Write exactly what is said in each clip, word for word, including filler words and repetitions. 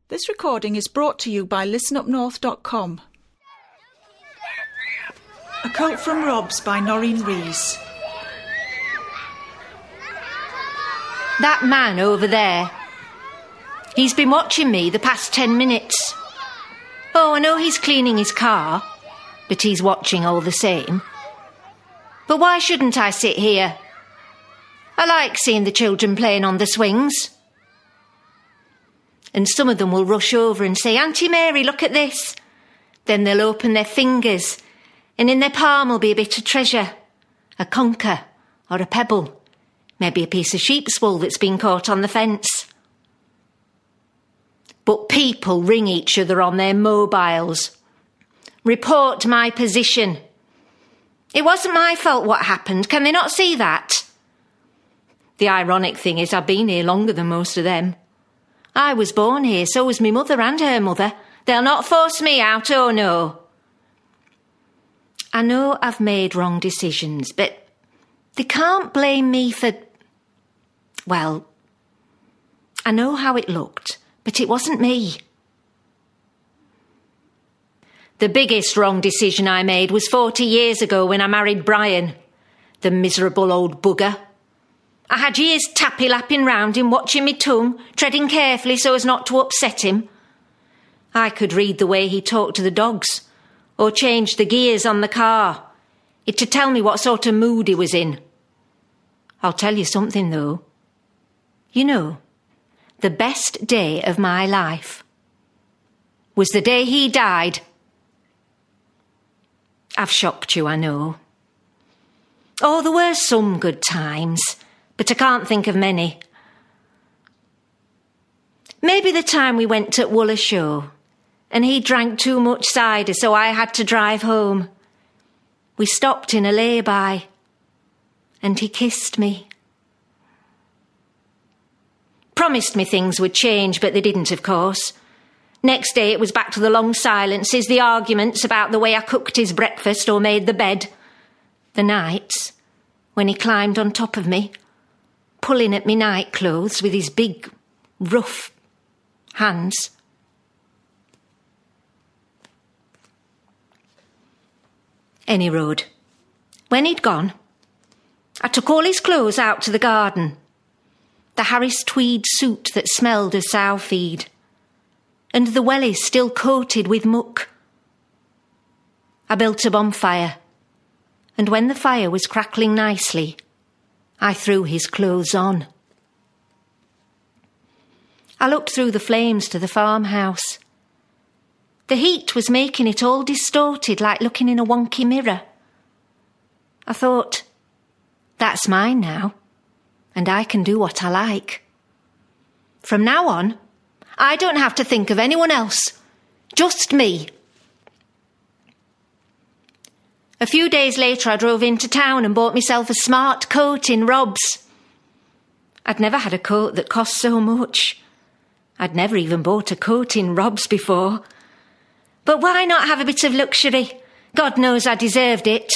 This recording is brought to you by listen up north dot com. A Coat from Robs by Noreen Rees. That man over there, he's been watching me the past ten minutes. Oh, I know he's cleaning his car, but he's watching all the same. But why shouldn't I sit here? I like seeing the children playing on the swings. And some of them will rush over and say, Auntie Mary, look at this. Then they'll open their fingers, and in their palm will be a bit of treasure, a conker or a pebble, maybe a piece of sheep's wool that's been caught on the fence. But people ring each other on their mobiles. Report my position. It wasn't my fault what happened. Can they not see that? The ironic thing is I've been here longer than most of them. I was born here, so was my mother and her mother. They'll not force me out, oh no. I know I've made wrong decisions, but they can't blame me for... Well, I know how it looked, but it wasn't me. The biggest wrong decision I made was forty years ago when I married Brian, the miserable old bugger. I had years tappy-lapping round him, watching me tongue, treading carefully so as not to upset him. I could read the way he talked to the dogs, or changed the gears on the car. It'd tell me what sort of mood he was in. I'll tell you something, though. You know, the best day of my life was the day he died. I've shocked you, I know. Oh, there were some good times, but I can't think of many. Maybe the time we went to Wooler Show and he drank too much cider, so I had to drive home. We stopped in a lay-by and he kissed me. Promised me things would change, but they didn't, of course. Next day it was back to the long silences, the arguments about the way I cooked his breakfast or made the bed. The nights when he climbed on top of me, pulling at me nightclothes with his big, rough hands. Any road. When he'd gone, I took all his clothes out to the garden. The Harris tweed suit that smelled of sow feed, and the wellies still coated with muck. I built a bonfire, and when the fire was crackling nicely, I threw his clothes on. I looked through the flames to the farmhouse. The heat was making it all distorted, like looking in a wonky mirror. I thought, that's mine now, and I can do what I like. From now on, I don't have to think of anyone else, just me. A few days later, I drove into town and bought myself a smart coat in Robs. I'd never had a coat that cost so much. I'd never even bought a coat in Robs before. But why not have a bit of luxury? God knows I deserved it.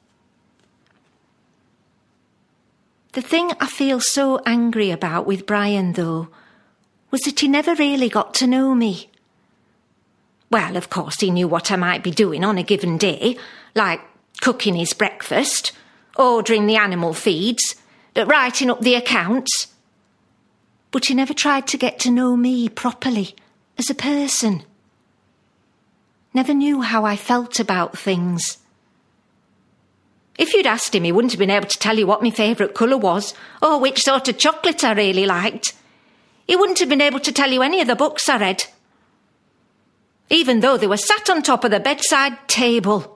The thing I feel so angry about with Brian, though, was that he never really got to know me. Well, of course, he knew what I might be doing on a given day, like cooking his breakfast, ordering the animal feeds, writing up the accounts. But he never tried to get to know me properly, as a person. Never knew how I felt about things. If you'd asked him, he wouldn't have been able to tell you what my favourite colour was, or which sort of chocolate I really liked. He wouldn't have been able to tell you any of the books I read, even though they were sat on top of the bedside table.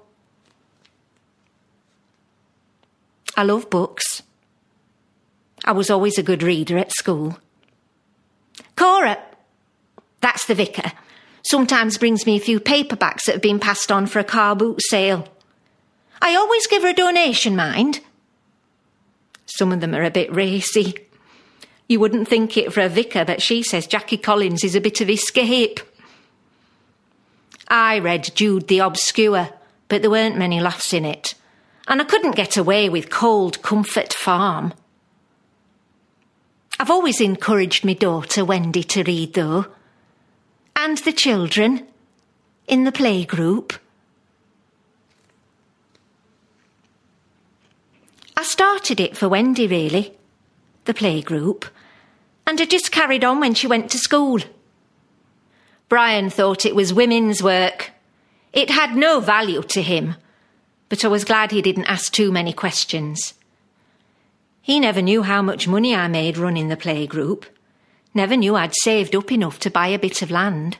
I love books. I was always a good reader at school. Cora, that's the vicar, sometimes brings me a few paperbacks that have been passed on for a car boot sale. I always give her a donation, mind. Some of them are a bit racy. You wouldn't think it for a vicar, but she says Jackie Collins is a bit of escape. I read Jude the Obscure, but there weren't many laughs in it, and I couldn't get away with Cold Comfort Farm. I've always encouraged my daughter Wendy to read, though. and the children in the playgroup. I started it for Wendy, really, the playgroup, and I just carried on when she went to school. Brian thought it was women's work. It had no value to him, but I was glad he didn't ask too many questions. He never knew how much money I made running the playgroup. Never knew I'd saved up enough to buy a bit of land.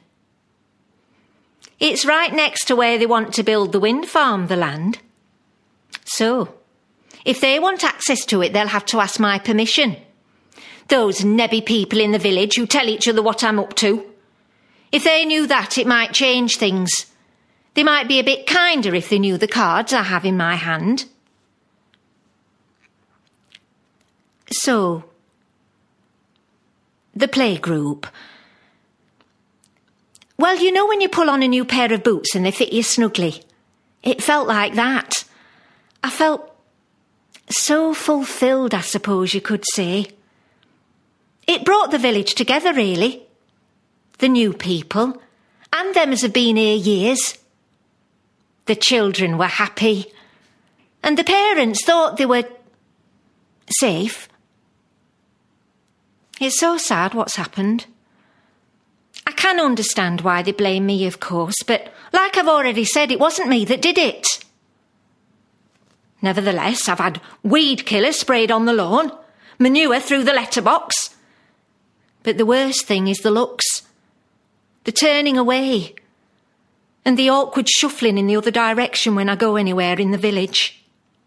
It's right next to where they want to build the wind farm, the land. So, if they want access to it, they'll have to ask my permission. Those nebby people in the village who tell each other what I'm up to. If they knew that, it might change things. They might be a bit kinder if they knew the cards I have in my hand. So, the playgroup. Well, you know when you pull on a new pair of boots and they fit you snugly? It felt like that. I felt so fulfilled, I suppose you could say. It brought the village together, really. The new people, and them as have been here years. The children were happy, and the parents thought they were safe. It's so sad what's happened. I can understand why they blame me, of course, but like I've already said, it wasn't me that did it. Nevertheless, I've had weed killer sprayed on the lawn, manure through the letterbox. But the worst thing is the looks, the turning away, and the awkward shuffling in the other direction when I go anywhere in the village.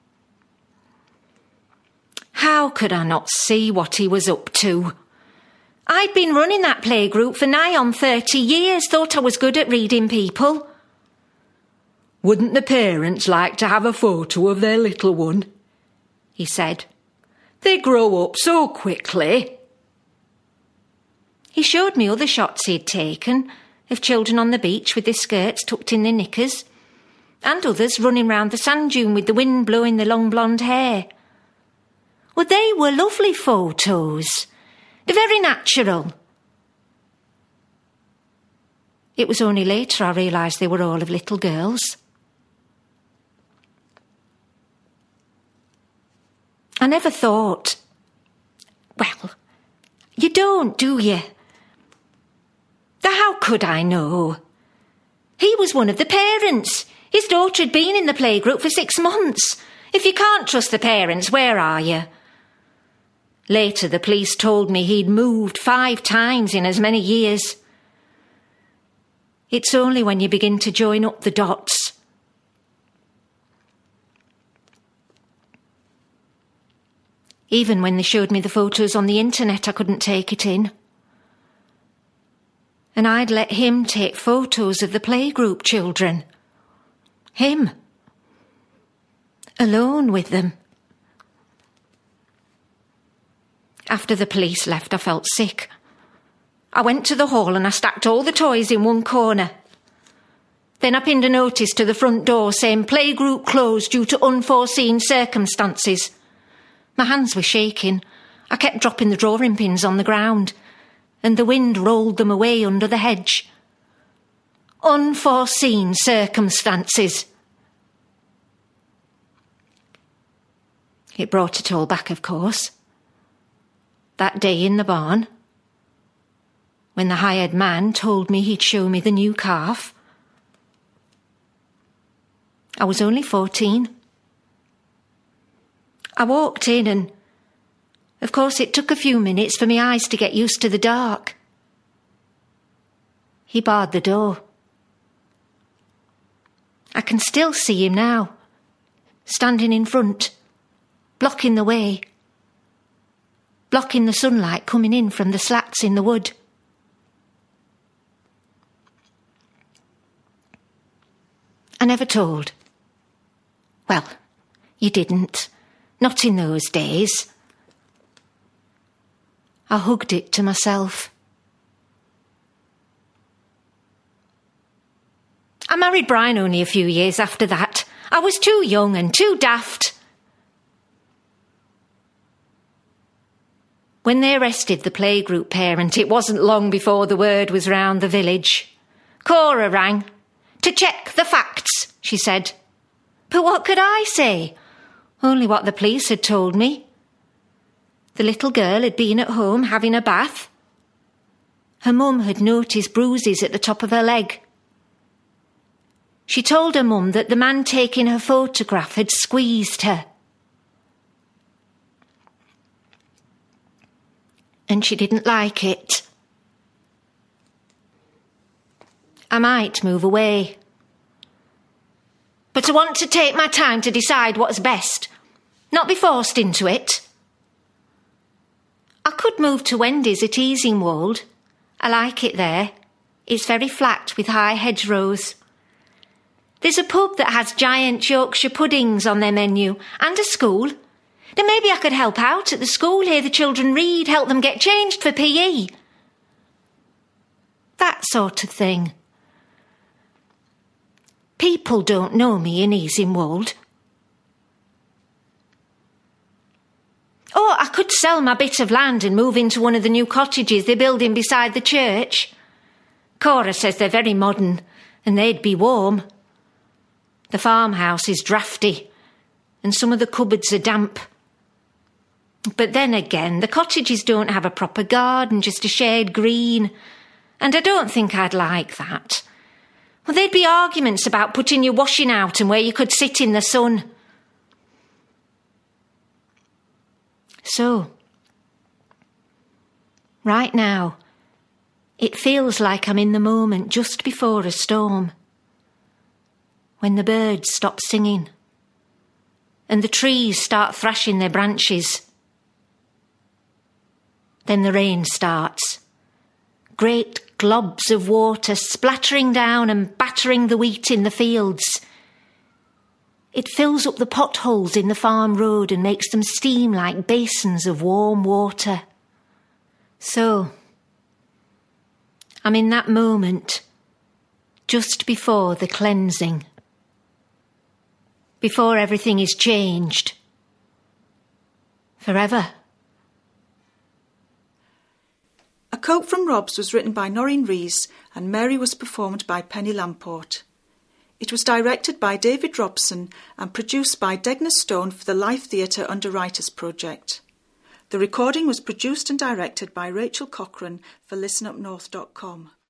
How could I not see what he was up to? I'd been running that playgroup for nigh on thirty years, thought I was good at reading people. Wouldn't the parents like to have a photo of their little one? He said. They grow up so quickly. He showed me other shots he'd taken of children on the beach with their skirts tucked in their knickers, and others running round the sand dune with the wind blowing their long blonde hair. Well, they were lovely photos. They're very natural. It was only later I realised they were all of little girls. I never thought... Well, you don't, do you? How could I know? He was one of the parents. His daughter had been in the playgroup for six months. If you can't trust the parents, where are you? Later, the police told me he'd moved five times in as many years. It's only when you begin to join up the dots. Even when they showed me the photos on the internet, I couldn't take it in. And I'd let him take photos of the playgroup children. Him. Alone with them. After the police left, I felt sick. I went to the hall and I stacked all the toys in one corner. Then I pinned a notice to the front door saying playgroup closed due to unforeseen circumstances. My hands were shaking. I kept dropping the drawing pins on the ground, and the wind rolled them away under the hedge. Unforeseen circumstances. It brought it all back, of course. That day in the barn, when the hired man told me he'd show me the new calf. I was only fourteen. I walked in and, of course, it took a few minutes for my eyes to get used to the dark. He barred the door. I can still see him now, standing in front, blocking the way, blocking the sunlight coming in from the slats in the wood. I never told. Well, you didn't. Not in those days. I hugged it to myself. I married Brian only a few years after that. I was too young and too daft. When they arrested the playgroup parent, it wasn't long before the word was round the village. Cora rang. To check the facts, she said. But what could I say? Only what the police had told me. The little girl had been at home having a bath. Her mum had noticed bruises at the top of her leg. She told her mum that the man taking her photograph had squeezed her. And she didn't like it. I might move away. But I want to take my time to decide what's best, not be forced into it. I could move to Wendy's at Easingwold. I like it there. It's very flat with high hedgerows. There's a pub that has giant Yorkshire puddings on their menu and a school. Then maybe I could help out at the school, hear the children read, help them get changed for P E. That sort of thing. People don't know me in Easingwold. Oh, I could sell my bit of land and move into one of the new cottages they're building beside the church. Cora says they're very modern and they'd be warm. The farmhouse is drafty and some of the cupboards are damp. But then again, the cottages don't have a proper garden, just a shared green. And I don't think I'd like that. Well, there'd be arguments about putting your washing out and where you could sit in the sun. So, right now, it feels like I'm in the moment just before a storm. When the birds stop singing and the trees start thrashing their branches. Then the rain starts. Great globs of water splattering down and battering the wheat in the fields. It fills up the potholes in the farm road and makes them steam like basins of warm water. So, I'm in that moment, just before the cleansing. Before everything is changed. Forever. A Coat from Robs was written by Noreen Rees and Mary was performed by Penny Lamport. It was directed by David Robson and produced by Degner Stone for the Life Theatre Underwriters Project. The recording was produced and directed by Rachel Cochran for listen up north dot com.